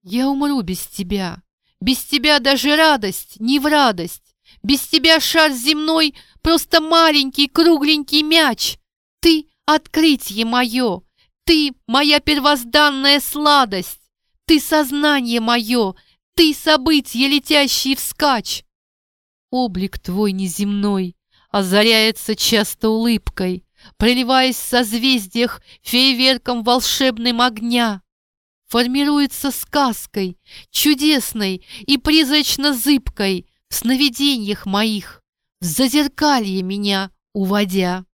Я умру без тебя даже радость не в радость, без тебя шар земной просто маленький кругленький мяч. Ты — открытие мое, ты — моя первозданная сладость, ты — сознание мое, ты — событие, летящие вскачь. Облик твой неземной озаряется часто улыбкой, проливаясь в созвездиях фейерверком волшебным огня. Формируется сказкой, чудесной и призрачно-зыбкой в сновидениях моих, в зазеркалье меня уводя.